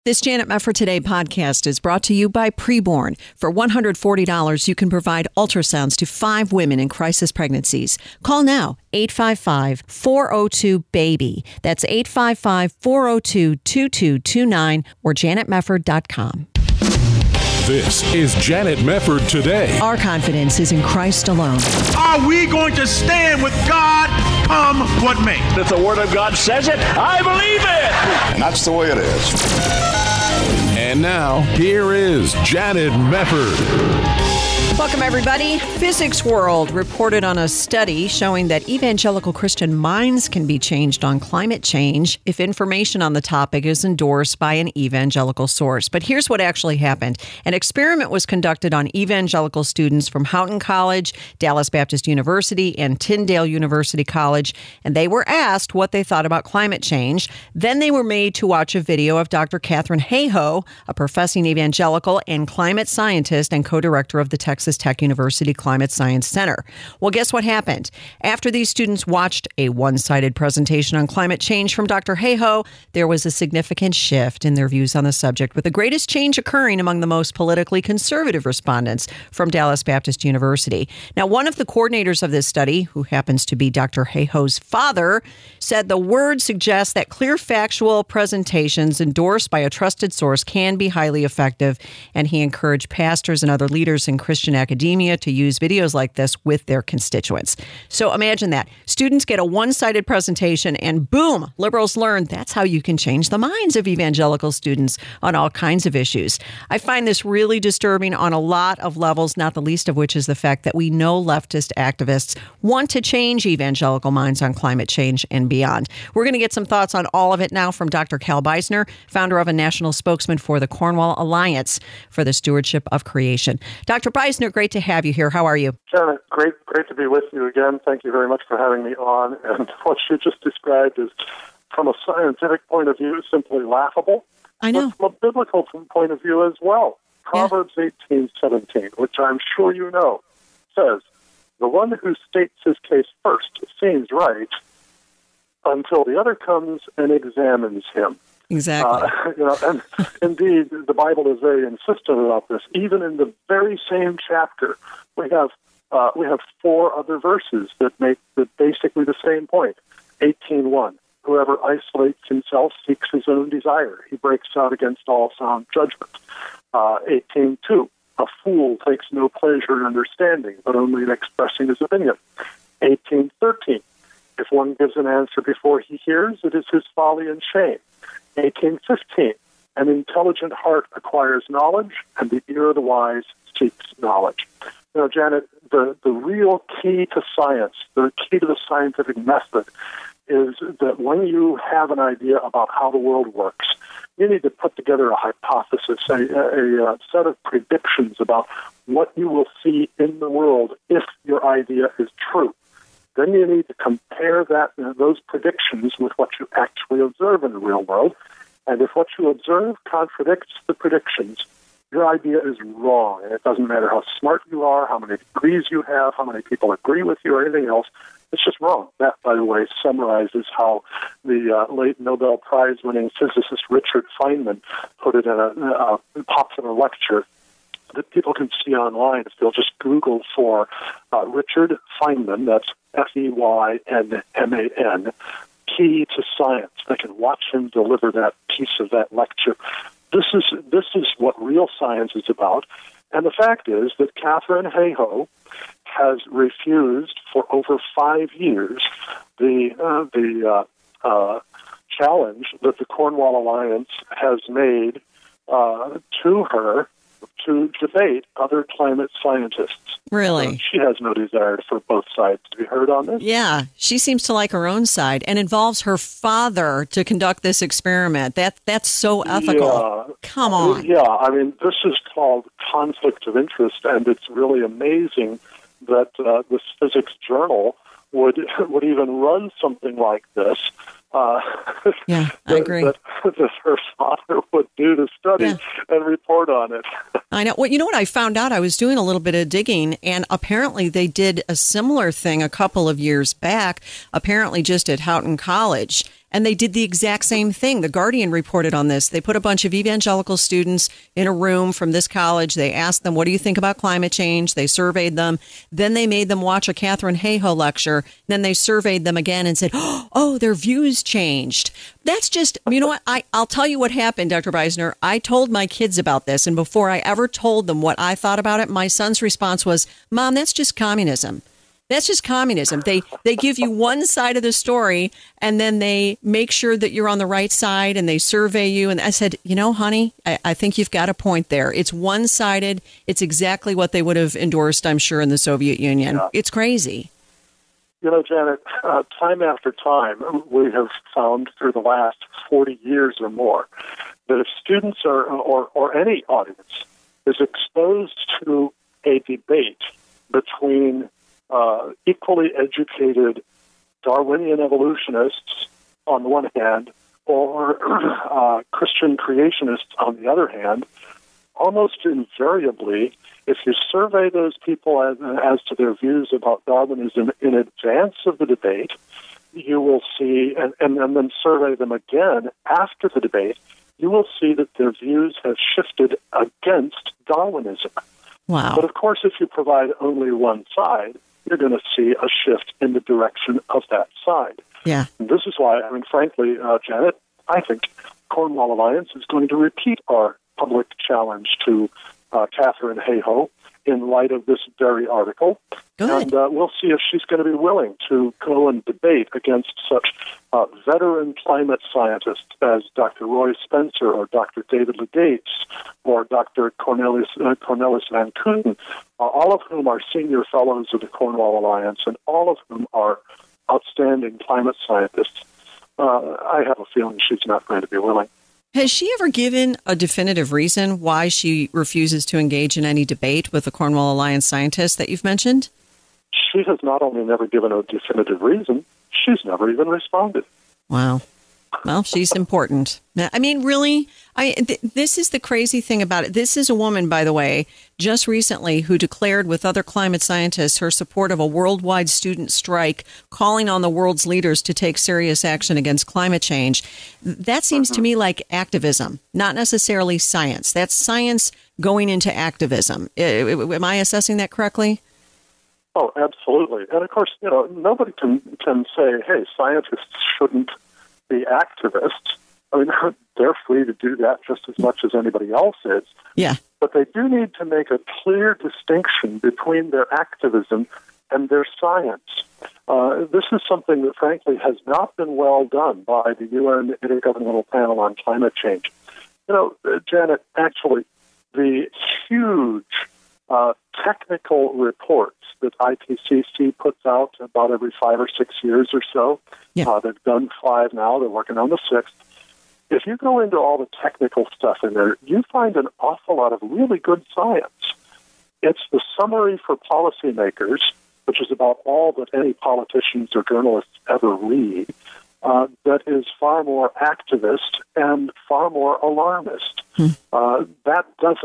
This Janet Mefford Today podcast is brought to you by Preborn. For $140, you can provide ultrasounds to 5 women in crisis pregnancies. Call now, 855-402-BABY. That's 855-402-2229 or janetmefford.com. This is Janet Mefford Today. Our confidence is in Christ alone. Are we going to stand with God come what may? If the Word of God says it, I believe it. And that's the way it is. And now, here is Janet Mefford. Welcome, everybody. Physics World reported on a study showing that evangelical Christian minds can be changed on climate change if information on the topic is endorsed by an evangelical source. But here's what actually happened. An experiment was conducted on evangelical students from Houghton College, Dallas Baptist University, and Tyndale University College, and they were asked what they thought about climate change. Then they were made to watch a video of Dr. Katharine Hayhoe, a professing evangelical and climate scientist and co-director of the Texas Tech University Climate Science Center. Well, guess what happened? After these students watched a one-sided presentation on climate change from Dr. Hayhoe, there was a significant shift in their views on the subject, with the greatest change occurring among the most politically conservative respondents from Dallas Baptist University. Now, one of the coordinators of this study, who happens to be Dr. Hayhoe's father, said the word suggests that clear factual presentations endorsed by a trusted source can be highly effective, and he encouraged pastors and other leaders in Christian academia to use videos like this with their constituents. So imagine that. Students get a one-sided presentation and boom, liberals learn that's how you can change the minds of evangelical students on all kinds of issues. I find this really disturbing on a lot of levels, not the least of which is the fact that we know leftist activists want to change evangelical minds on climate change and beyond. We're going to get some thoughts on all of it now from Dr. Cal Beisner, founder of a national spokesman for the Cornwall Alliance for the Stewardship of Creation. Dr. Beisner, great to have you here. How are you? Janet, great to be with you again. Thank you very much for having me on. And what you just described is, from a scientific point of view, simply laughable. I know. But from a biblical point of view as well. Proverbs 18:17, which I'm sure you know, says, "The one who states his case first seems right until the other comes and examines him." Exactly. And indeed, the Bible is very insistent about this. Even in the very same chapter, we have 4 other verses that make basically the same point. 18:1, whoever isolates himself seeks his own desire. He breaks out against all sound judgment. 18:2, a fool takes no pleasure in understanding, but only in expressing his opinion. 18:13, if one gives an answer before he hears, it is his folly and shame. 18:15, an intelligent heart acquires knowledge, and the ear of the wise seeks knowledge. You know, Janet, the real key to science, the key to the scientific method, is that when you have an idea about how the world works, you need to put together a hypothesis, a set of predictions about what you will see in the world if your idea is true. Then you need to compare those predictions with what you actually observe in the real world. And if what you observe contradicts the predictions, your idea is wrong. And it doesn't matter how smart you are, how many degrees you have, how many people agree with you, or anything else. It's just wrong. That, by the way, summarizes how the late Nobel Prize-winning physicist Richard Feynman put it in a popular lecture that people can see online if they'll just Google for Richard Feynman, that's Feynman, Key to Science. They can watch him deliver that piece of that lecture. This is what real science is about. And the fact is that Katharine Hayhoe has refused for over 5 years the challenge that the Cornwall Alliance has made to her to debate other climate scientists. Really? She has no desire for both sides to be heard on this. Yeah, she seems to like her own side and involves her father to conduct this experiment. That's so ethical. Yeah. Come on. Yeah, I mean, this is called conflict of interest, and it's really amazing that this physics journal would even run something like this. Yeah, I agree. That her father would do the study. Yeah. and report on it. I know. Well, you know what I found out? I was doing a little bit of digging, and apparently they did a similar thing a couple of years back, apparently just at Houghton College. And they did the exact same thing. The Guardian reported on this. They put a bunch of evangelical students in a room from this college. They asked them, what do you think about climate change? They surveyed them. Then they made them watch a Katharine Hayhoe lecture. Then they surveyed them again and said, oh, their views changed. That's just, you know what? I'll tell you what happened, Dr. Beisner. I told my kids about this. And before I ever told them what I thought about it, my son's response was, Mom, that's just communism. That's just communism. They give you one side of the story, and then they make sure that you're on the right side, and they survey you. And I said, you know, honey, I think you've got a point there. It's one-sided. It's exactly what they would have endorsed, I'm sure, in the Soviet Union. Yeah. It's crazy. You know, Janet, time after time, we have found through the last 40 years or more that if students are, or any audience is exposed to a debate between equally educated Darwinian evolutionists on the one hand, or Christian creationists on the other hand, almost invariably, if you survey those people as to their views about Darwinism in advance of the debate, you will see, and then survey them again after the debate, you will see that their views have shifted against Darwinism. Wow. But of course, if you provide only one side, you're going to see a shift in the direction of that side. Yeah. And this is why, I mean, frankly, Janet, I think Cornwall Alliance is going to repeat our public challenge to Katharine Hayhoe in light of this very article. Good. And we'll see if she's going to be willing to go and debate against such veteran climate scientists as Dr. Roy Spencer or Dr. David Legates or Dr. Cornelis Van Kooten, all of whom are senior fellows of the Cornwall Alliance and all of whom are outstanding climate scientists. I have a feeling she's not going to be willing. Has she ever given a definitive reason why she refuses to engage in any debate with the Cornwall Alliance scientists that you've mentioned? She has not only never given a definitive reason, she's never even responded. Wow. Well, she's important. I mean, really, this is the crazy thing about it. This is a woman, by the way, just recently who declared with other climate scientists her support of a worldwide student strike, calling on the world's leaders to take serious action against climate change. That seems to me like activism, not necessarily science. That's science going into activism. Am I assessing that correctly? Oh, absolutely. And of course, you know, nobody can say, hey, scientists shouldn't be activists. I mean, they're free to do that just as much as anybody else is. Yeah. But they do need to make a clear distinction between their activism and their science. This is something that, frankly, has not been well done by the UN Intergovernmental Panel on Climate Change. You know, Janet, actually, the huge technical reports that IPCC puts out about every 5 or 6 years or so. Yeah. They've done 5 now. They're working on the 6th. If you go into all the technical stuff in there, you find an awful lot of really good science. It's the summary for policymakers, which is about all that any politicians or journalists ever read, that is far more activist and far more alarmist. That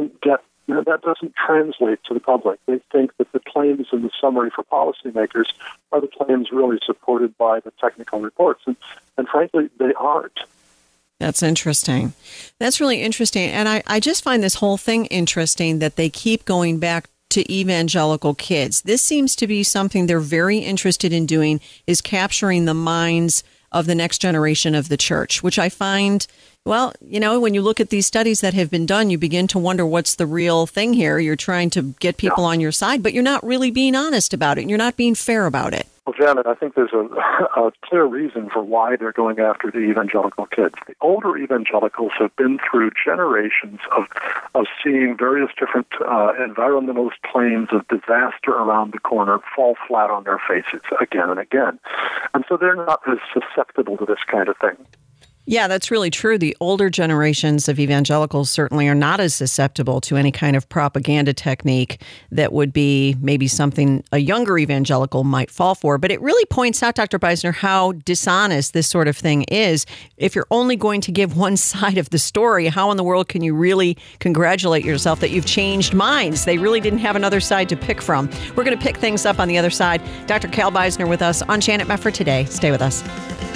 doesn't translate to the public. They think that the claims in the summary for policymakers are the claims really supported by the technical reports. And frankly, they aren't. That's interesting. That's really interesting. And I just find this whole thing interesting that they keep going back to evangelical kids. This seems to be something they're very interested in doing, is capturing the minds of the next generation of the church, which I find, well, you know, when you look at these studies that have been done, you begin to wonder what's the real thing here. You're trying to get people on your side, but you're not really being honest about it. And you're not being fair about it. Well, Janet, I think there's a clear reason for why they're going after the evangelical kids. The older evangelicals have been through generations of seeing various different environmentalist claims of disaster around the corner fall flat on their faces again and again. And so they're not as susceptible to this kind of thing. Yeah, that's really true. The older generations of evangelicals certainly are not as susceptible to any kind of propaganda technique that would be maybe something a younger evangelical might fall for. But it really points out, Dr. Beisner, how dishonest this sort of thing is. If you're only going to give one side of the story, how in the world can you really congratulate yourself that you've changed minds? They really didn't have another side to pick from. We're going to pick things up on the other side. Dr. Cal Beisner with us on Janet Mefford Today. Stay with us.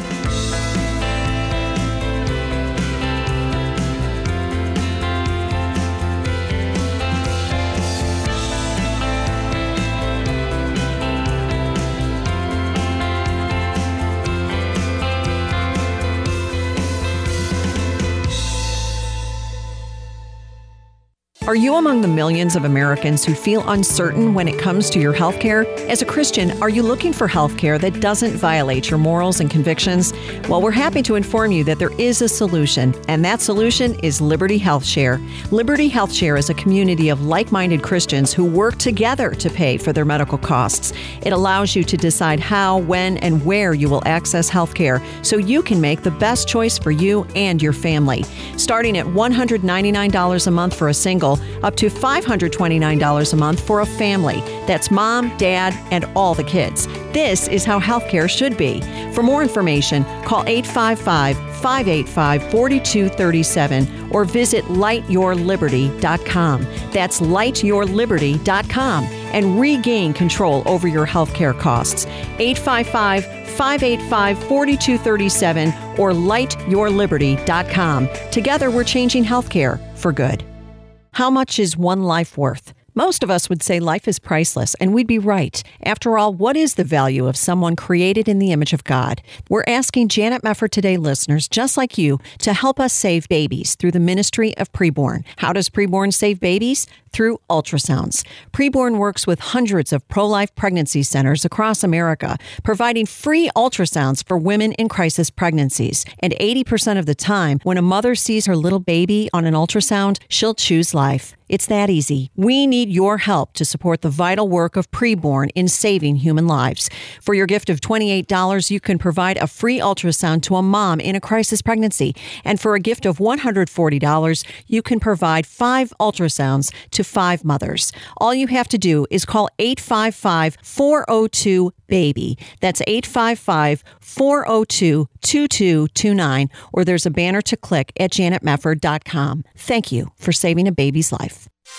Are you among the millions of Americans who feel uncertain when it comes to your health care? As a Christian, are you looking for health care that doesn't violate your morals and convictions? Well, we're happy to inform you that there is a solution, and that solution is Liberty Health Share. Liberty Health Share is a community of like-minded Christians who work together to pay for their medical costs. It allows you to decide how, when, and where you will access health care so you can make the best choice for you and your family. Starting at $199 a month for a single, up to $529 a month for a family. That's mom, dad, and all the kids. This is how healthcare should be. For more information, call 855-585-4237 or visit lightyourliberty.com. That's lightyourliberty.com and regain control over your healthcare costs. 855-585-4237 or lightyourliberty.com. Together, we're changing healthcare for good. How much is one life worth? Most of us would say life is priceless, and we'd be right. After all, what is the value of someone created in the image of God? We're asking Janet Mefford Today listeners, just like you, to help us save babies through the ministry of Preborn. How does Preborn save babies? Through ultrasounds. Preborn works with hundreds of pro-life pregnancy centers across America, providing free ultrasounds for women in crisis pregnancies. And 80% of the time, when a mother sees her little baby on an ultrasound, she'll choose life. It's that easy. We need your help to support the vital work of Preborn in saving human lives. For your gift of $28, you can provide a free ultrasound to a mom in a crisis pregnancy. And for a gift of $140, you can provide 5 ultrasounds to 5 mothers. All you have to do is call 855-402-BABY. That's 855-402-2229, or there's a banner to click at janetmefford.com. Thank you for saving a baby's life.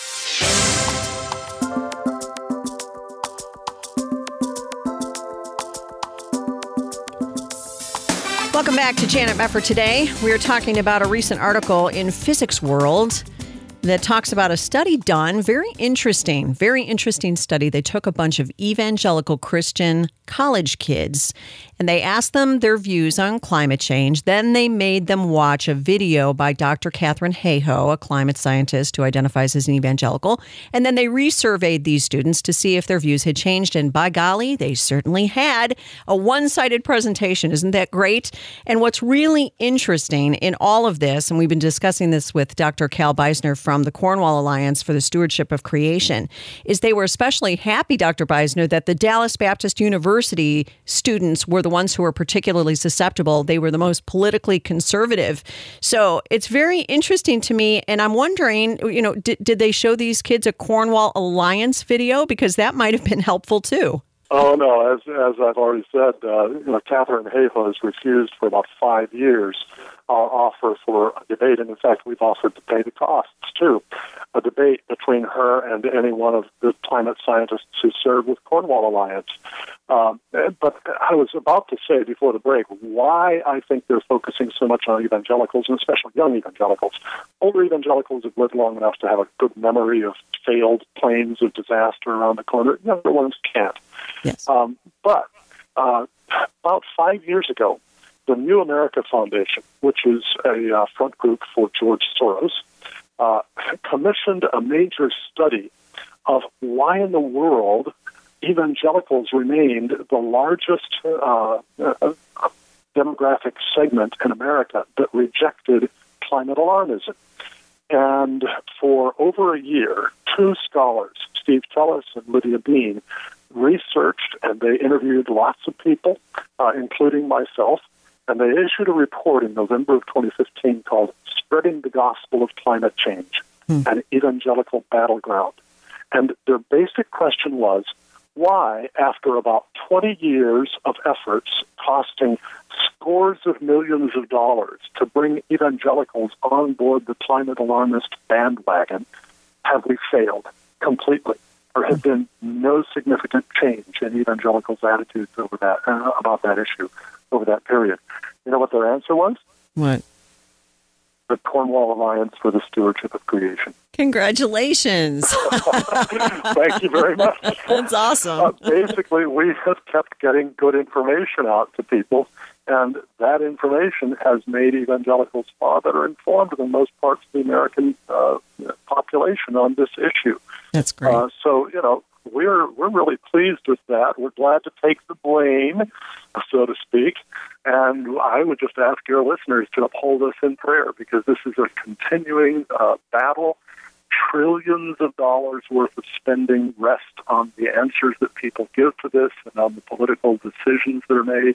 Welcome back to Janet Mefford Today. We are talking about a recent article in Physics World that talks about a study done, very interesting study. They took a bunch of evangelical Christian college kids and they asked them their views on climate change. Then they made them watch a video by Dr. Katharine Hayhoe, a climate scientist who identifies as an evangelical. And then they resurveyed these students to see if their views had changed. And by golly, they certainly had. A one-sided presentation. Isn't that great? And what's really interesting in all of this, and we've been discussing this with Dr. Cal Beisner from the Cornwall Alliance for the Stewardship of Creation, is they were especially happy, Dr. Beisner, that the Dallas Baptist University students were the ones who were particularly susceptible. They were the most politically conservative. So it's very interesting to me. And I'm wondering, did they show these kids a Cornwall Alliance video? Because that might have been helpful too. Oh, no. As I've already said, Katharine Hayhoe has refused for about 5 years our offer for a debate. And in fact, we've offered to pay the costs, too. A debate between her and any one of the climate scientists who serve with Cornwall Alliance. But I was about to say before the break why I think they're focusing so much on evangelicals, and especially young evangelicals. Older evangelicals have lived long enough to have a good memory of failed planes of disaster around the corner. Younger ones can't. Yes. But about 5 years ago, the New America Foundation, which is a front group for George Soros, commissioned a major study of why in the world evangelicals remained the largest demographic segment in America that rejected climate alarmism. And for over a year, 2 scholars, Steve Tellis and Lydia Bean, researched and they interviewed lots of people, including myself, And they issued a report in November of 2015 called Spreading the Gospel of Climate Change, an Evangelical Battleground. And their basic question was, why, after about 20 years of efforts costing scores of millions of dollars to bring evangelicals on board the climate alarmist bandwagon, have we failed completely? There has been no significant change in evangelicals' attitudes over that about that issue over that period. You know what their answer was? What? The Cornwall Alliance for the Stewardship of Creation. Congratulations. Thank you very much. That's awesome. Basically, we have kept getting good information out to people, and that information has made evangelicals far better informed than most parts of the American population on this issue. That's great. So, we're really pleased with that. We're glad to take the blame, so to speak. And I would just ask your listeners to uphold us in prayer, because this is a continuing battle. Trillions of dollars worth of spending rest on the answers that people give to this and on the political decisions that are made.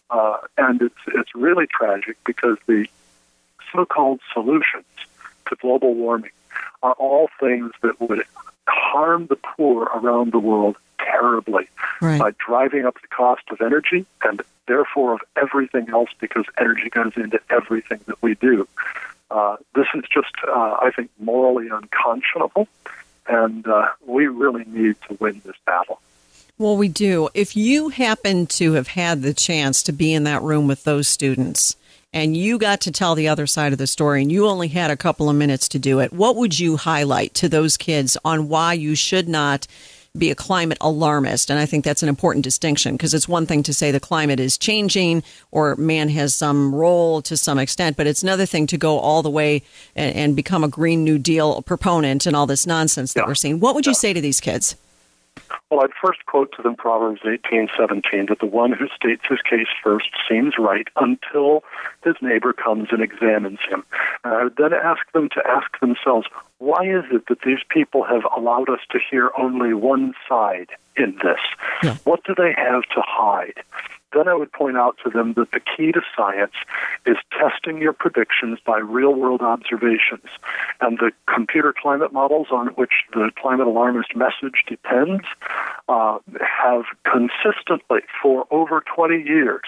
And it's really tragic, because the so-called solutions to global warming are all things that would harm the poor around the world terribly by driving up the cost of energy and therefore of everything else, because energy goes into everything that we do. This is just, I think, morally unconscionable, and we really need to win this battle. Well, we do. If you happen to have had the chance to be in that room with those students, and you got to tell the other side of the story, and you only had a couple of minutes to do it, what would you highlight to those kids on why you should not be a climate alarmist? And I think that's an important distinction, because it's one thing to say the climate is changing or man has some role to some extent, but it's another thing to go all the way and become a Green New Deal proponent and all this nonsense that we're seeing. What would you say to these kids? Well, I'd first quote to them Proverbs 18:17, that the one who states his case first seems right until his neighbor comes and examines him. And I would then ask them to ask themselves, why is it that these people have allowed us to hear only one side in this? Yeah. What do they have to hide? Then I would point out to them that the key to science is testing your predictions by real-world observations. And the computer climate models on which the climate alarmist message depends have consistently, for over 20 years,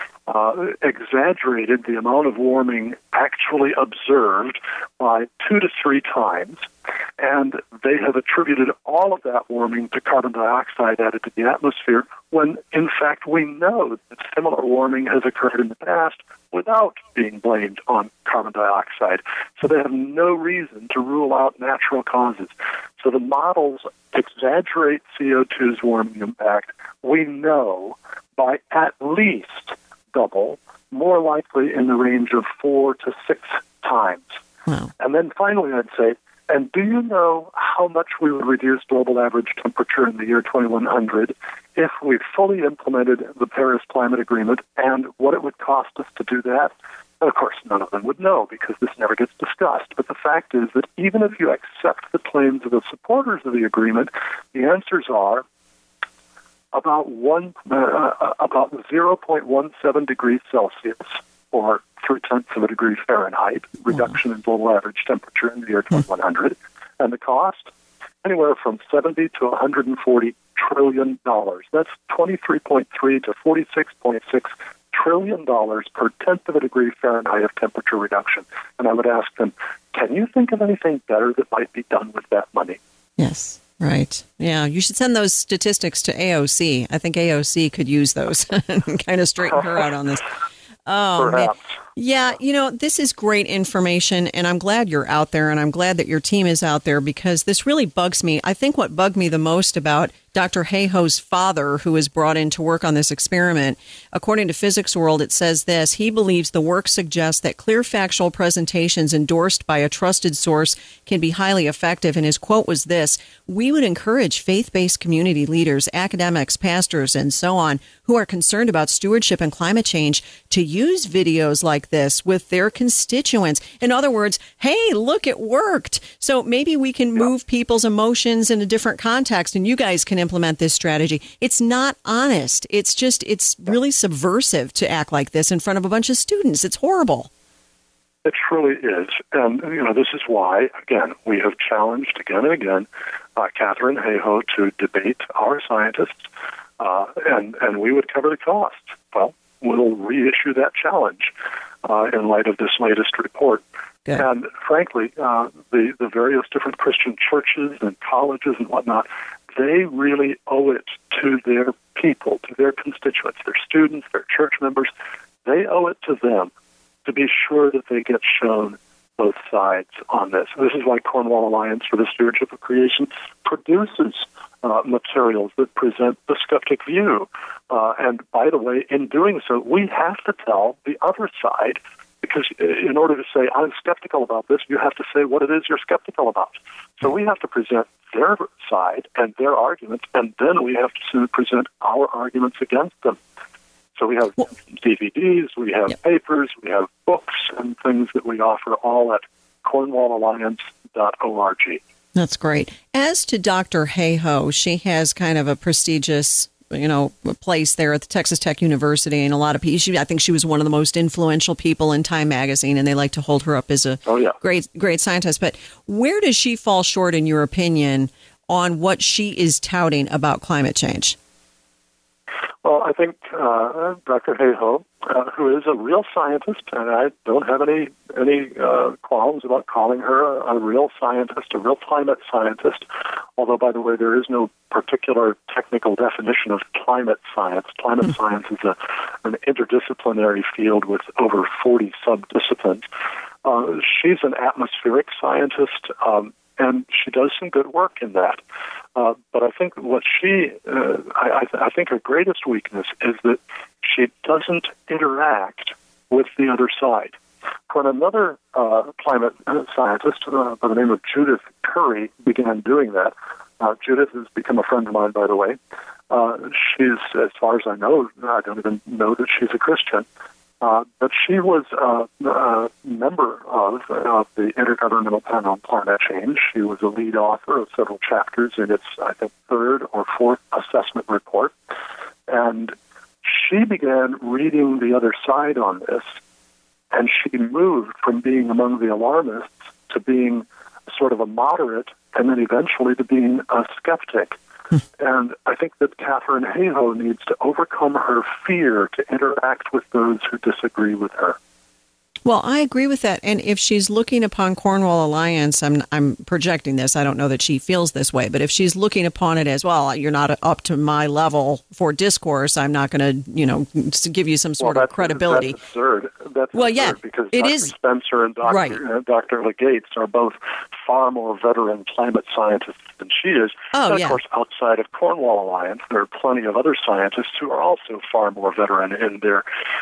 exaggerated the amount of warming actually observed by 2 to 3 times. And they have attributed all of that warming to carbon dioxide added to the atmosphere, when, in fact, we know that similar warming has occurred in the past without being blamed on carbon dioxide. So they have no reason to rule out natural causes. So the models exaggerate CO2's warming impact, we know, by at least double, more likely in the range of 4 to 6 times. Wow. And then finally, I'd say, and do you know how much we would reduce global average temperature in the year 2100 if we fully implemented the Paris Climate Agreement, and what it would cost us to do that? And of course, none of them would know, because this never gets discussed. But the fact is that even if you accept the claims of the supporters of the agreement, the answers are about 0.17 degrees Celsius, or 0.3 of a degree Fahrenheit, reduction in global average temperature in the year 2100, and the cost anywhere from $70 to $140 trillion. That's $23.3 to $46.6 trillion per 10th of a degree Fahrenheit of temperature reduction. And I would ask them, can you think of anything better that might be done with that money? Yes. Right. Yeah. You should send those statistics to AOC. I think AOC could use those and kind of straighten her out on this. Oh, perhaps. Man. Yeah, this is great information, and I'm glad you're out there, and I'm glad that your team is out there, because this really bugs me. I think what bugged me the most about Dr. Hayhoe's father, who was brought in to work on this experiment, according to Physics World, it says this: he believes the work suggests that clear factual presentations endorsed by a trusted source can be highly effective. And his quote was this: "We would encourage faith-based community leaders, academics, pastors, and so on, who are concerned about stewardship and climate change, to use videos like like this with their constituents. In other words, hey, look, it worked. So maybe we can move people's emotions in a different context, and you guys can implement this strategy. It's not honest. It's really subversive to act like this in front of a bunch of students. It's horrible. It truly is. And, this is why, again, we have challenged again and again Katharine Hayhoe to debate our scientists, and we would cover the cost. Well, we'll reissue that challenge in light of this latest report. Good. And frankly, the various different Christian churches and colleges and whatnot, they really owe it to their people, to their constituents, their students, their church members. They owe it to them to be sure that they get shown both sides on this. This is why Cornwall Alliance for the Stewardship of Creation produces materials that present the skeptic view. And by the way, in doing so, we have to tell the other side, because in order to say, I'm skeptical about this, you have to say what it is you're skeptical about. So we have to present their side and their arguments, and then we have to present our arguments against them. So we have DVDs, we have papers, we have books and things that we offer all at cornwallalliance.org. That's great. As to Dr. Hayhoe, she has kind of a prestigious, place there at the Texas Tech University, and a lot of people. I think she was one of the most influential people in Time Magazine, and they like to hold her up as a great scientist. But where does she fall short, in your opinion, on what she is touting about climate change? Well, I think Dr. Hayhoe, who is a real scientist, and I don't have any qualms about calling her a real scientist, a real climate scientist, although, by the way, there is no particular technical definition of climate science. Climate science is an interdisciplinary field with over 40 subdisciplines. She's an atmospheric scientist, and she does some good work in that. But I think what I think her greatest weakness is that she doesn't interact with the other side. When another climate scientist by the name of Judith Curry began doing that, Judith has become a friend of mine, by the way. She's, as far as I know, I don't even know that she's a Christian. But she was a member of the Intergovernmental Panel on Climate Change. She was a lead author of several chapters in its, I think, third or fourth assessment report. And she began reading the other side on this, and she moved from being among the alarmists to being sort of a moderate, and then eventually to being a skeptic. And I think that Katharine Hayhoe needs to overcome her fear to interact with those who disagree with her. Well, I agree with that. And if she's looking upon Cornwall Alliance, I'm projecting this. I don't know that she feels this way. But if she's looking upon it as, well, you're not up to my level for discourse, I'm not going to, give you some sort of credibility. That's absurd. That's absurd because Dr. Spencer and Dr. Legates are both far more veteran climate scientists than she is. Of course, outside of Cornwall Alliance, there are plenty of other scientists who are also far more veteran in their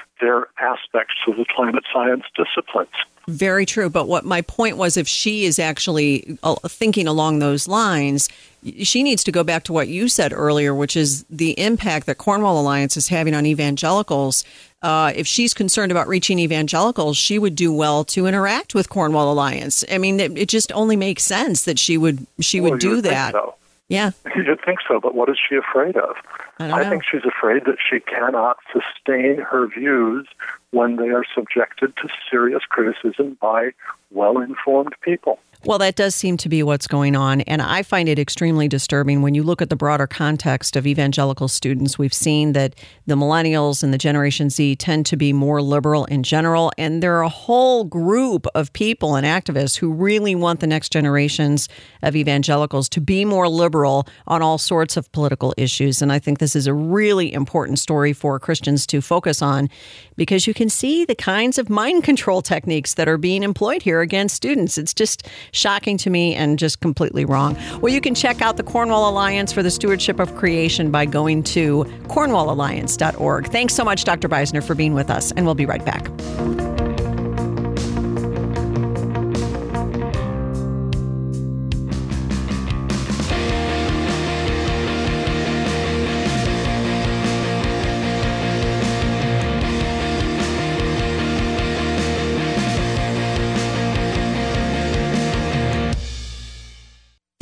aspects of the climate science disciplines. Very true. But what my point was, if she is actually thinking along those lines, she needs to go back to what you said earlier, which is the impact that Cornwall Alliance is having on evangelicals. If she's concerned about reaching evangelicals, she would do well to interact with Cornwall Alliance. I mean, it just only makes sense that she would do that. So. Yeah. You'd think so, but what is she afraid of? I think she's afraid that she cannot sustain her views when they are subjected to serious criticism by well-informed people. Well, that does seem to be what's going on, and I find it extremely disturbing when you look at the broader context of evangelical students. We've seen that the millennials and the Generation Z tend to be more liberal in general, and there are a whole group of people and activists who really want the next generations of evangelicals to be more liberal on all sorts of political issues, and I think this is a really important story for Christians to focus on, because you can see the kinds of mind control techniques that are being employed here against students. It's just shocking to me and just completely wrong. Well, you can check out the Cornwall Alliance for the Stewardship of Creation by going to cornwallalliance.org. Thanks so much, Dr. Beisner, for being with us, and we'll be right back.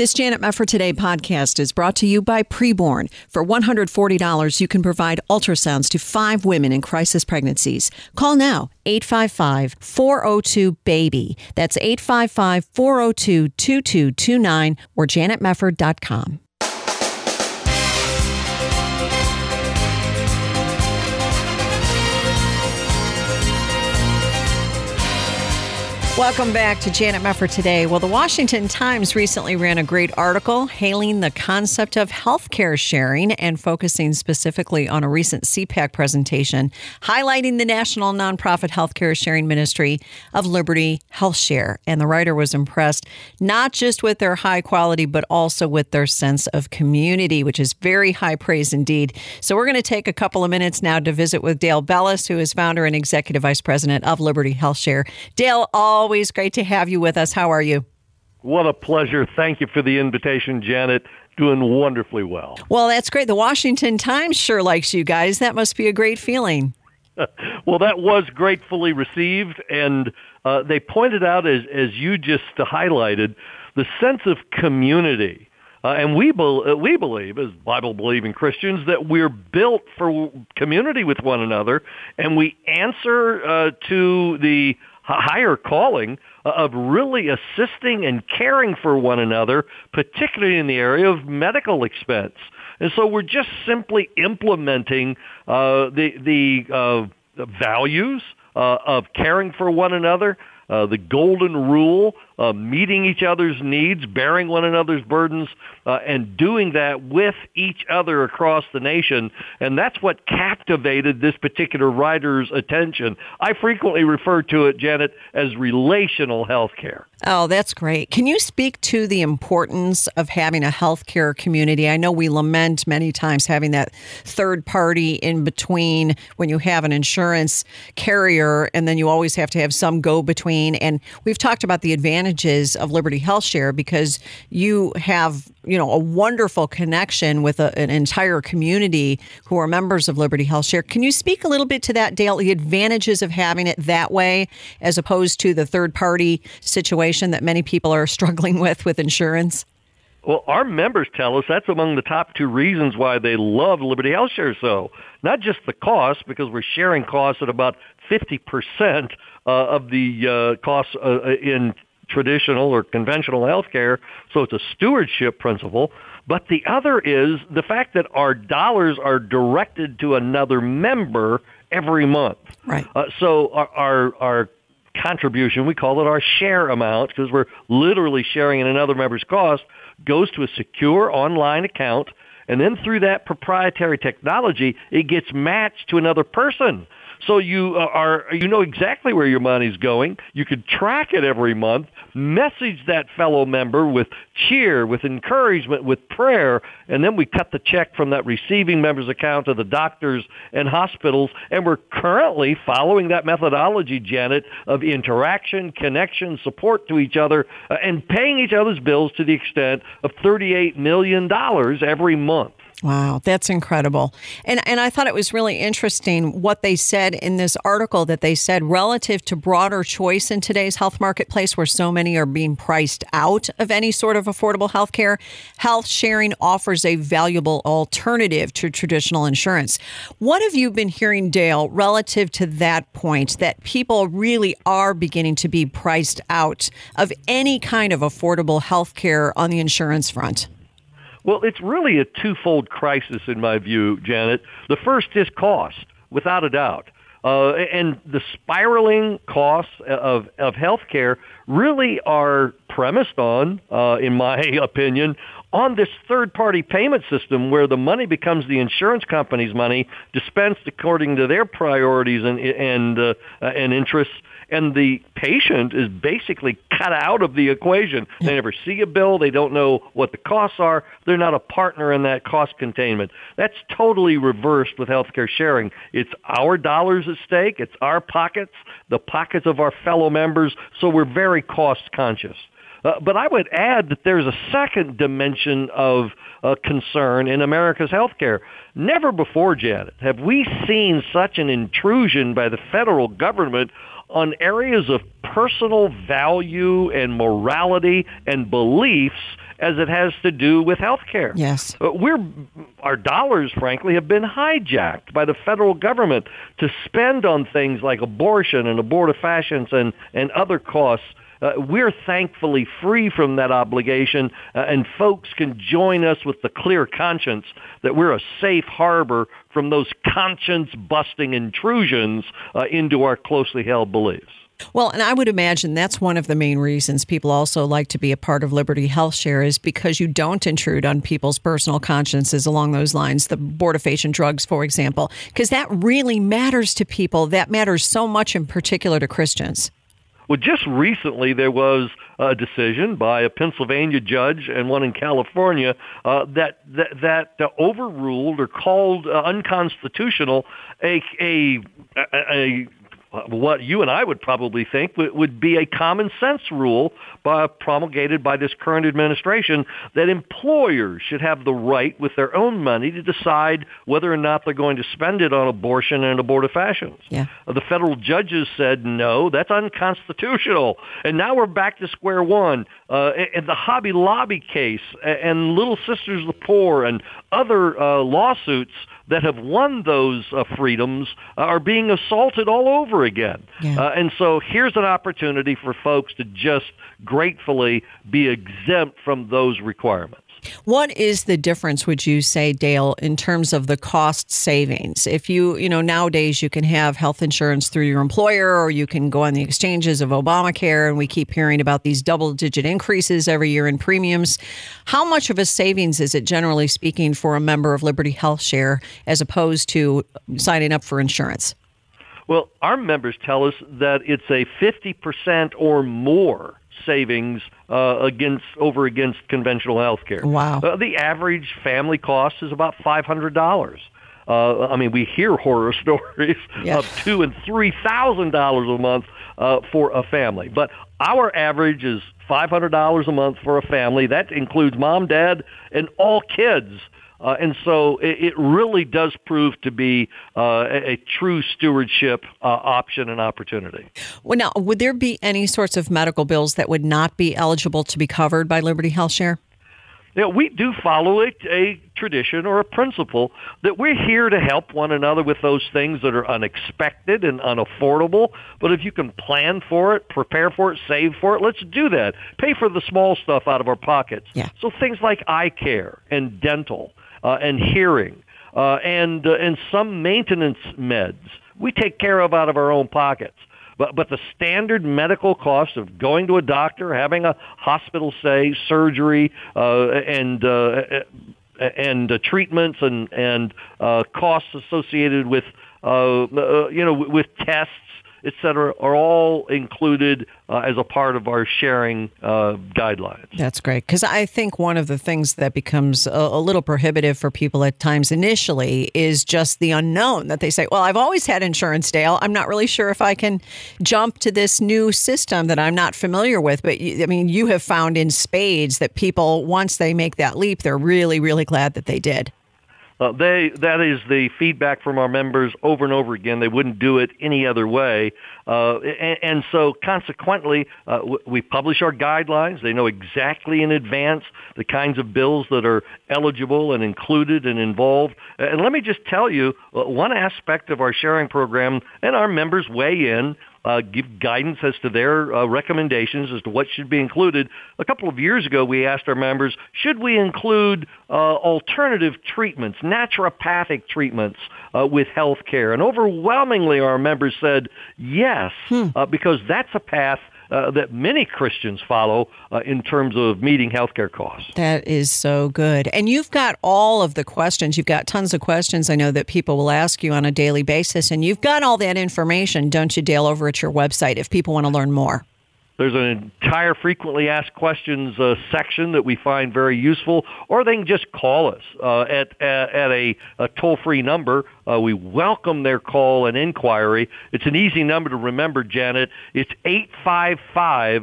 This Janet Mefford Today podcast is brought to you by Preborn. For $140, you can provide ultrasounds to 5 women in crisis pregnancies. Call now, 855-402-BABY. That's 855-402-2229 or janetmefford.com. Welcome back to Janet Mefford Today. Well, the Washington Times recently ran a great article hailing the concept of healthcare sharing and focusing specifically on a recent CPAC presentation, highlighting the national nonprofit healthcare sharing ministry of Liberty HealthShare. And the writer was impressed not just with their high quality, but also with their sense of community, which is very high praise indeed. So we're going to take a couple of minutes now to visit with Dale Bellis, who is founder and executive vice president of Liberty HealthShare. Dale, always great to have you with us. How are you? What a pleasure. Thank you for the invitation, Janet. Doing wonderfully well. Well, that's great. The Washington Times sure likes you guys. That must be a great feeling. Well, that was gratefully received, and they pointed out, as you just highlighted, the sense of community. And we believe, as Bible-believing Christians, that we're built for community with one another, and we answer to the higher calling of really assisting and caring for one another, particularly in the area of medical expense. And so we're just simply implementing the values of caring for one another, the golden rule, meeting each other's needs, bearing one another's burdens, and doing that with each other across the nation. And that's what captivated this particular writer's attention. I frequently refer to it, Janet, as relational health care. Oh, that's great. Can you speak to the importance of having a healthcare community? I know we lament many times having that third party in between when you have an insurance carrier, and then you always have to have some go-between. And we've talked about the advantages of Liberty HealthShare because you have, a wonderful connection with an entire community who are members of Liberty HealthShare. Can you speak a little bit to that, Dale, the advantages of having it that way as opposed to the third-party situation that many people are struggling with insurance? Well, our members tell us that's among the top 2 reasons why they love Liberty HealthShare so. Not just the cost, because we're sharing costs at about 50% of the costs in traditional or conventional health care, so it's a stewardship principle. But the other is the fact that our dollars are directed to another member every month. Right. So our contribution, we call it our share amount, because we're literally sharing in another member's cost, goes to a secure online account, and then through that proprietary technology, it gets matched to another person. So you know exactly where your money's going. You can track it every month, message that fellow member with cheer, with encouragement, with prayer, and then we cut the check from that receiving member's account to the doctors and hospitals. And we're currently following that methodology, Janet, of interaction, connection, support to each other, and paying each other's bills to the extent of $38 million every month. Wow, that's incredible. And I thought it was really interesting what they said in this article, that they said relative to broader choice in today's health marketplace where so many are being priced out of any sort of affordable health care, health sharing offers a valuable alternative to traditional insurance. What have you been hearing, Dale, relative to that point, that people really are beginning to be priced out of any kind of affordable health care on the insurance front? Well, it's really a twofold crisis in my view, Janet. The first is cost, without a doubt. And the spiraling costs of healthcare really are premised on, in my opinion, on this third-party payment system where the money becomes the insurance company's money, dispensed according to their priorities and interests, and the patient is basically cut out of the equation. They never see a bill. They don't know what the costs are. They're not a partner in that cost containment. That's totally reversed with healthcare sharing. It's our dollars at stake. It's our pockets, the pockets of our fellow members, so we're very cost conscious. But I would add that there's a second dimension of concern in America's healthcare. Never before, Janet, have we seen such an intrusion by the federal government on areas of personal value and morality and beliefs as it has to do with health care. Yes. Our dollars, frankly, have been hijacked by the federal government to spend on things like abortion and abortifacients and other costs. We're thankfully free from that obligation, and folks can join us with the clear conscience that we're a safe harbor from those conscience-busting intrusions into our closely held beliefs. Well, and I would imagine that's one of the main reasons people also like to be a part of Liberty Health Share is because you don't intrude on people's personal consciences along those lines, the abortifacient drugs, for example, because that really matters to people. That matters so much in particular to Christians. Well, just recently there was a decision by a Pennsylvania judge and one in California that overruled or called unconstitutional a what you and I would probably think would be a common sense rule promulgated by this current administration that employers should have the right with their own money to decide whether or not they're going to spend it on abortion and abortifacients. Yeah. The federal judges said, no, that's unconstitutional. And now we're back to square one. And the Hobby Lobby case and Little Sisters of the Poor and other lawsuits that have won those freedoms are being assaulted all over again. Yeah. And so here's an opportunity for folks to just gratefully be exempt from those requirements. What is the difference, would you say, Dale, in terms of the cost savings? If nowadays you can have health insurance through your employer or you can go on the exchanges of Obamacare, and we keep hearing about these double-digit increases every year in premiums. How much of a savings is it, generally speaking, for a member of Liberty Health Share as opposed to signing up for insurance? Well, our members tell us that it's a 50% or more savings against conventional health care. Wow. The average family cost is about $500. We hear horror stories of $2,000 and $3,000 a month for a family. But our average is $500 a month for a family. That includes mom, dad, and all kids. And so it really does prove to be a true stewardship option and opportunity. Well, now, would there be any sorts of medical bills that would not be eligible to be covered by Liberty Health Share? We do follow a tradition or a principle that we're here to help one another with those things that are unexpected and unaffordable. But if you can plan for it, prepare for it, save for it, let's do that. Pay for the small stuff out of our pockets. Yeah. So things like eye care and dental and hearing and some maintenance meds we take care of out of our own pockets. But the standard medical cost of going to a doctor, having a hospital stay, surgery, and treatments and costs associated with with tests, et cetera, are all included as a part of our sharing guidelines. That's great, because I think one of the things that becomes a little prohibitive for people at times initially is just the unknown, that they say, well, I've always had insurance, Dale. I'm not really sure if I can jump to this new system that I'm not familiar with. But, you have found in spades that people, once they make that leap, they're really, really glad that they did. That is the feedback from our members over and over again. They wouldn't do it any other way. And so consequently, we publish our guidelines. They know exactly in advance the kinds of bills that are eligible and included and involved. And let me just tell you, one aspect of our sharing program, and our members weigh in, give guidance as to their recommendations as to what should be included. A couple of years ago, we asked our members, should we include alternative treatments, naturopathic treatments with health care? And overwhelmingly, our members said yes, because that's a path that many Christians follow in terms of meeting healthcare costs. That is so good. And you've got all of the questions. You've got tons of questions I know that people will ask you on a daily basis. And you've got all that information, don't you, Dale, over at your website if people want to learn more? There's an entire frequently asked questions section that we find very useful, or they can just call us at a toll-free number. We welcome their call and inquiry. It's an easy number to remember, Janet. It's 855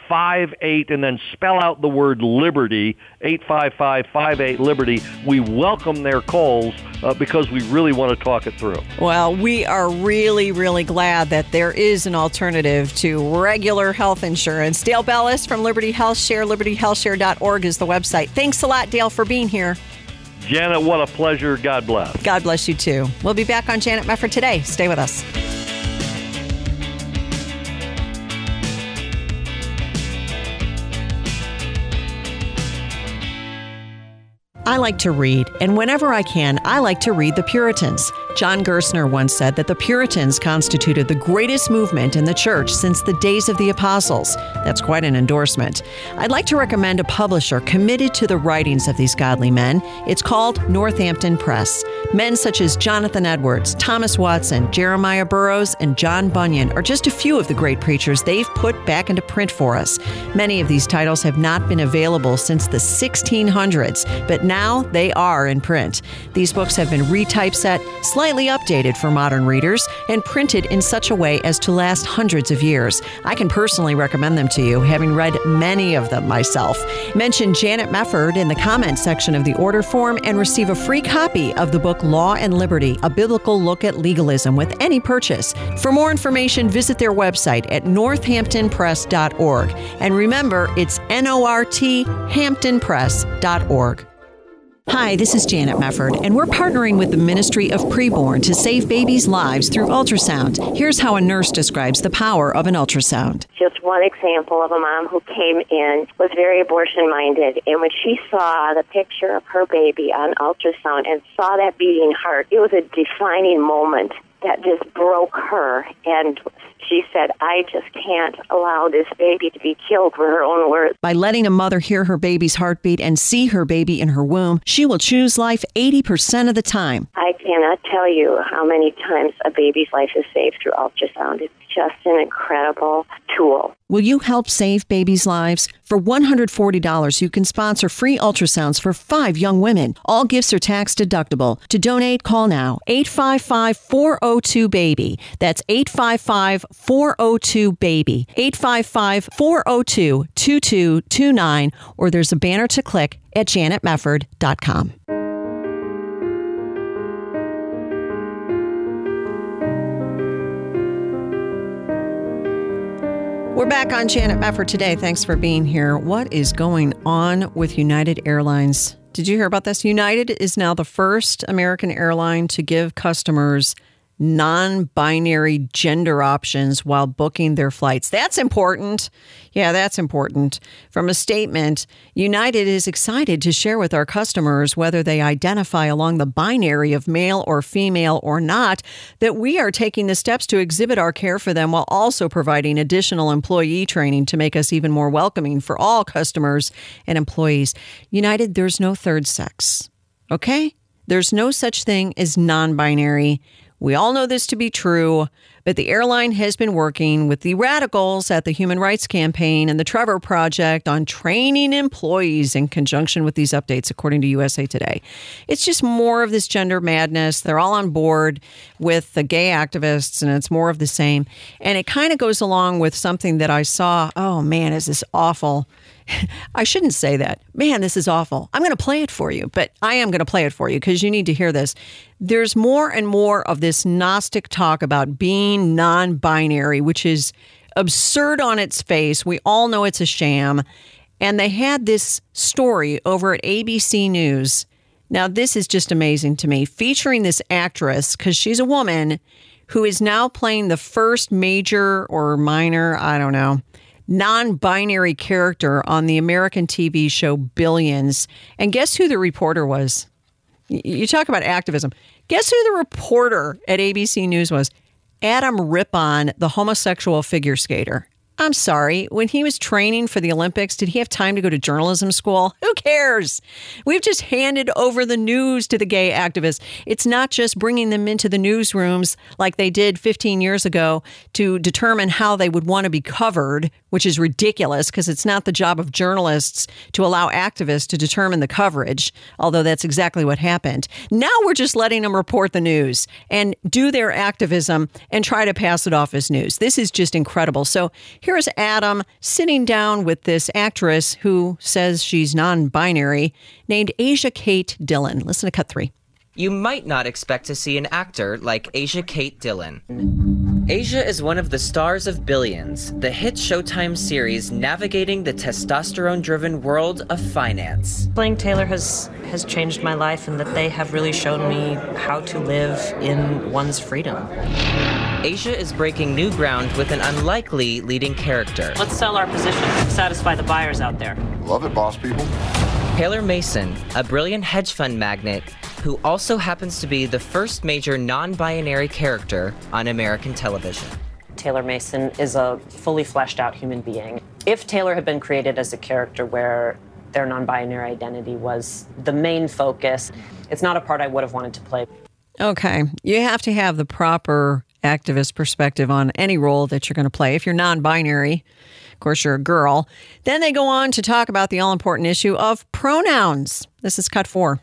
58 and then spell out the word liberty, 855-58-LIBERTY. We welcome their calls because we really want to talk it through. Well, we are really, really glad that there is an alternative to regular health insurance. Dale Bellis from Liberty Health Share, libertyhealthshare.org is the website. Thanks a lot, Dale, for being here. Janet, what a pleasure. God bless. God bless you, too. We'll be back on Janet Mefford today. Stay with us. I like to read, and whenever I can, I like to read the Puritans. John Gerstner once said that the Puritans constituted the greatest movement in the church since the days of the apostles. That's quite an endorsement. I'd like to recommend a publisher committed to the writings of these godly men. It's called Northampton Press. Men such as Jonathan Edwards, Thomas Watson, Jeremiah Burroughs, and John Bunyan are just a few of the great preachers they've put back into print for us. Many of these titles have not been available since the 1600s, but now they are in print. These books have been retypeset, slightly updated for modern readers, and printed in such a way as to last hundreds of years. I can personally recommend them to you, having read many of them myself. Mention Janet Mefford in the comments section of the order form and receive a free copy of the book Law and Liberty, A Biblical Look at Legalism with any purchase. For more information, visit their website at northamptonpress.org. And remember, it's NORThamptonpress.org. Hi, this is Janet Mefford, and we're partnering with the Ministry of Preborn to save babies' lives through ultrasound. Here's how a nurse describes the power of an ultrasound. Just one example of a mom who came in, was very abortion-minded, and when she saw the picture of her baby on ultrasound and saw that beating heart, it was a defining moment that just broke her, and she said, I just can't allow this baby to be killed, for her own words. By letting a mother hear her baby's heartbeat and see her baby in her womb, she will choose life 80% of the time. I cannot tell you how many times a baby's life is saved through ultrasound. It's just an incredible tool. Will you help save babies' lives? For $140, you can sponsor free ultrasounds for 5 young women. All gifts are tax deductible. To donate, call now. 855-402-BABY. That's 855-402-BABY. 855-402-2229. Or there's a banner to click at janetmefford.com. We're back on Janet Mefford today. Thanks for being here. What is going on with United Airlines? Did you hear about this? United is now the first American airline to give customers non-binary gender options while booking their flights. That's important. Yeah, that's important. From a statement, United is excited to share with our customers, whether they identify along the binary of male or female or not, that we are taking the steps to exhibit our care for them while also providing additional employee training to make us even more welcoming for all customers and employees. United, there's no third sex. Okay? There's no such thing as non-binary. We all know this to be true, but the airline has been working with the radicals at the Human Rights Campaign and the Trevor Project on training employees in conjunction with these updates, according to USA Today. It's just more of this gender madness. They're all on board with the gay activists, and it's more of the same. And it kind of goes along with something that I saw. Oh, man, is this awful. I shouldn't say that. Man, this is awful. I'm going to play it for you, but I am going to play it for you because you need to hear this. There's more and more of this Gnostic talk about being non-binary, which is absurd on its face. We all know it's a sham. And they had this story over at ABC News. Now, this is just amazing to me, featuring this actress, because she's a woman who is now playing the first major or minor, I don't know, non-binary character on the American TV show Billions. And guess who the reporter was? You talk about activism. Guess who the reporter at ABC News was? Adam Rippon, the homosexual figure skater. I'm sorry, when he was training for the Olympics, did he have time to go to journalism school? Who cares? We've just handed over the news to the gay activists. It's not just bringing them into the newsrooms like they did 15 years ago to determine how they would want to be covered, which is ridiculous because it's not the job of journalists to allow activists to determine the coverage, although that's exactly what happened. Now we're just letting them report the news and do their activism and try to pass it off as news. This is just incredible. So here's Adam sitting down with this actress who says she's non-binary named Asia Kate Dillon. Listen to cut 3. You might not expect to see an actor like Asia Kate Dillon. Asia is one of the stars of Billions, the hit Showtime series navigating the testosterone-driven world of finance. Playing Taylor has changed my life in that they have really shown me how to live in one's freedom. Asia is breaking new ground with an unlikely leading character. Let's sell our position, satisfy the buyers out there. Love it, boss people. Taylor Mason, a brilliant hedge fund magnate who also happens to be the first major non-binary character on American television. Taylor Mason is a fully fleshed out human being. If Taylor had been created as a character where their non-binary identity was the main focus, it's not a part I would have wanted to play. Okay, you have to have the proper activist perspective on any role that you're going to play. If you're non-binary, of course, you're a girl. Then they go on to talk about the all-important issue of pronouns. This is cut 4.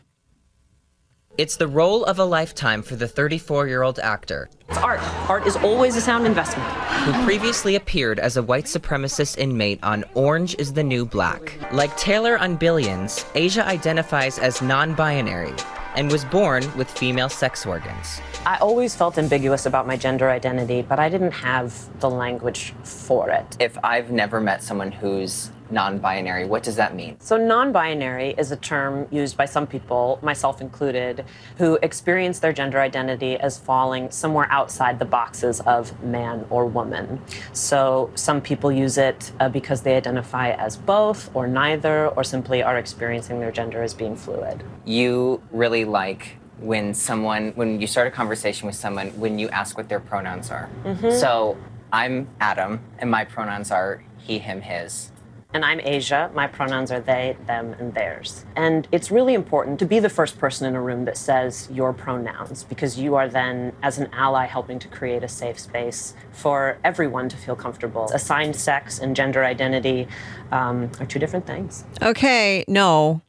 It's the role of a lifetime for the 34-year-old actor. It's art. Art is always a sound investment. Who previously appeared as a white supremacist inmate on Orange is the New Black. Like Taylor on Billions, Asia identifies as non-binary and was born with female sex organs. I always felt ambiguous about my gender identity, but I didn't have the language for it. If I've never met someone who's non-binary, what does that mean? So non-binary is a term used by some people, myself included, who experience their gender identity as falling somewhere outside the boxes of man or woman. So some people use it because they identify as both or neither, or simply are experiencing their gender as being fluid. You really like when you start a conversation with someone, when you ask what their pronouns are. Mm-hmm. So I'm Adam, and my pronouns are he, him, his. And I'm Asia. My pronouns are they, them, and theirs. And it's really important to be the first person in a room that says your pronouns, because you are then, as an ally, helping to create a safe space for everyone to feel comfortable. Assigned sex and gender identity are two different things. Okay, no.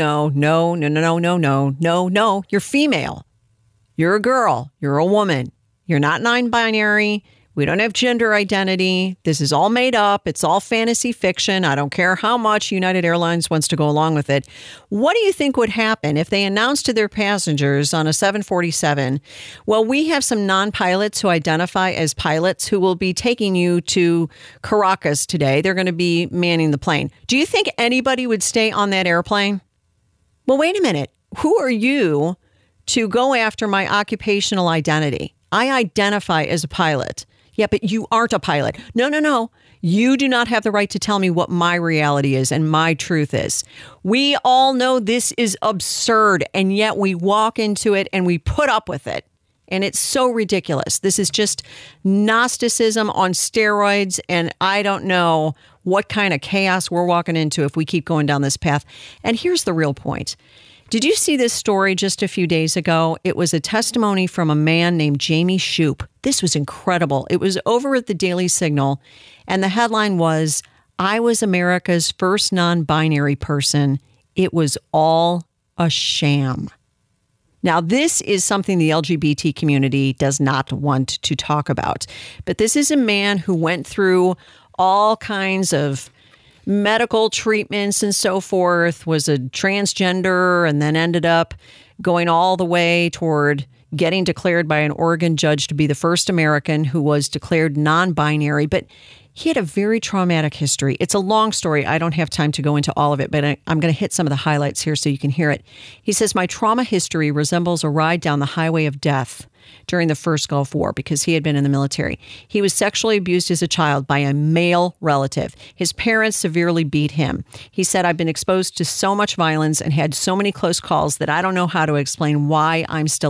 You're female. You're a girl. You're a woman. You're not non-binary. We don't have gender identity. This is all made up. It's all fantasy fiction. I don't care how much United Airlines wants to go along with it. What do you think would happen if they announced to their passengers on a 747, well, we have some non-pilots who identify as pilots who will be taking you to Caracas today. They're going to be manning the plane. Do you think anybody would stay on that airplane? Well, wait a minute. Who are you to go after my occupational identity? I identify as a pilot. Yeah, but you aren't a pilot. No. You do not have the right to tell me what my reality is and my truth is. We all know this is absurd, and yet we walk into it and we put up with it. And it's so ridiculous. This is just Gnosticism on steroids, and I don't know what kind of chaos we're walking into if we keep going down this path. And here's the real point. Did you see this story just a few days ago? It was a testimony from a man named Jamie Shoup. This was incredible. It was over at the Daily Signal, and the headline was, I was America's first non-binary person. It was all a sham. Now, this is something the LGBT community does not want to talk about. But this is a man who went through all kinds of medical treatments and so forth, was a transgender, and then ended up going all the way toward getting declared by an Oregon judge to be the first American who was declared non-binary. But he had a very traumatic history. It's a long story. I don't have time to go into all of it, but I'm going to hit some of the highlights here so you can hear it. He says, my trauma history resembles a ride down the highway of death during the first Gulf War because he had been in the military. He was sexually abused as a child by a male relative. His parents severely beat him. He said, I've been exposed to so much violence and had so many close calls that I don't know how to explain why I'm still alive.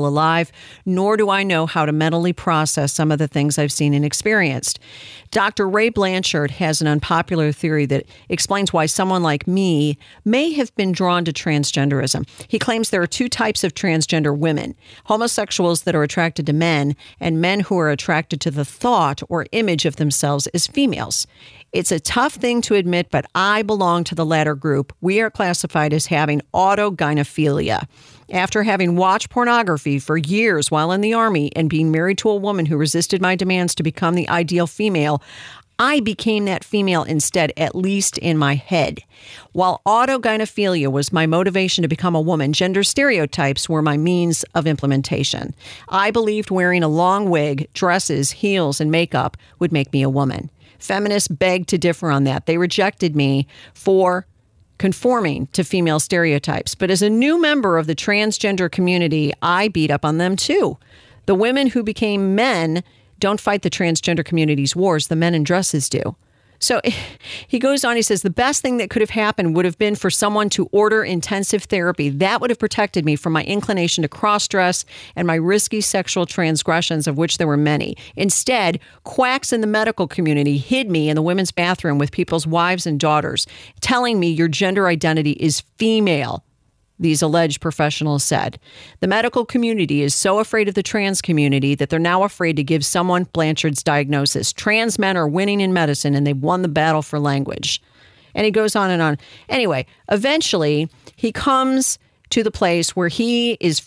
life, nor do I know how to mentally process some of the things I've seen and experienced. Dr. Ray Blanchard has an unpopular theory that explains why someone like me may have been drawn to transgenderism. He claims there are two types of transgender women: homosexuals that are attracted to men, and men who are attracted to the thought or image of themselves as females. It's a tough thing to admit, but I belong to the latter group. We are classified as having autogynephilia. After having watched pornography for years while in the Army and being married to a woman who resisted my demands to become the ideal female, I became that female instead, at least in my head. While autogynephilia was my motivation to become a woman, gender stereotypes were my means of implementation. I believed wearing a long wig, dresses, heels, and makeup would make me a woman. Feminists begged to differ on that. They rejected me for conforming to female stereotypes. But as a new member of the transgender community, I beat up on them too. The women who became men don't fight the transgender community's wars. The men in dresses do. So he goes on, he says, the best thing that could have happened would have been for someone to order intensive therapy. That would have protected me from my inclination to cross-dress and my risky sexual transgressions, of which there were many. Instead, quacks in the medical community hid me in the women's bathroom with people's wives and daughters, telling me your gender identity is female. These alleged professionals said. The medical community is so afraid of the trans community that they're now afraid to give someone Blanchard's diagnosis. Trans men are winning in medicine, and they've won the battle for language. And he goes on and on. Anyway, eventually, he comes to the place where he becomes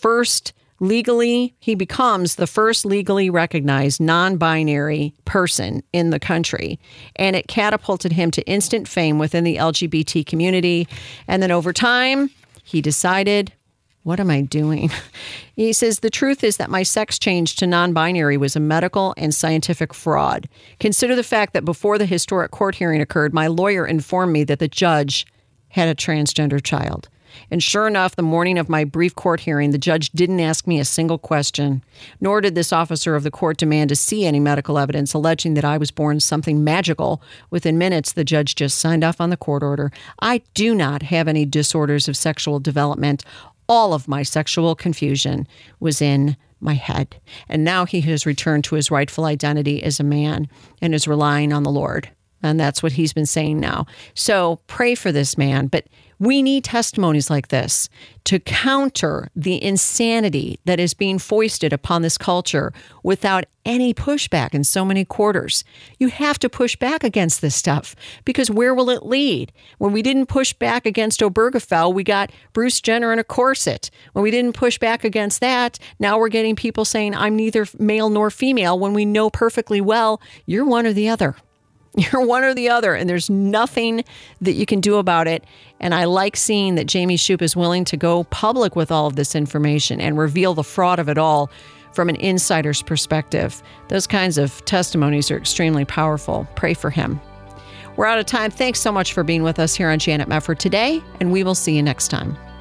the first legally recognized non-binary person in the country. And it catapulted him to instant fame within the LGBT community. And then over time, he decided, what am I doing? He says, the truth is that my sex change to non-binary was a medical and scientific fraud. Consider the fact that before the historic court hearing occurred, my lawyer informed me that the judge had a transgender child. And sure enough, the morning of my brief court hearing, the judge didn't ask me a single question, nor did this officer of the court demand to see any medical evidence alleging that I was born something magical. Within minutes, the judge just signed off on the court order. I do not have any disorders of sexual development. All of my sexual confusion was in my head. And now he has returned to his rightful identity as a man and is relying on the Lord. And that's what he's been saying now. So pray for this man. But we need testimonies like this to counter the insanity that is being foisted upon this culture without any pushback in so many quarters. You have to push back against this stuff, because where will it lead? When we didn't push back against Obergefell, we got Bruce Jenner in a corset. When we didn't push back against that, now we're getting people saying, I'm neither male nor female, when we know perfectly well you're one or the other. You're one or the other, and there's nothing that you can do about it. And I like seeing that Jamie Shoup is willing to go public with all of this information and reveal the fraud of it all from an insider's perspective. Those kinds of testimonies are extremely powerful. Pray for him. We're out of time. Thanks so much for being with us here on Janet Mefford today, and we will see you next time.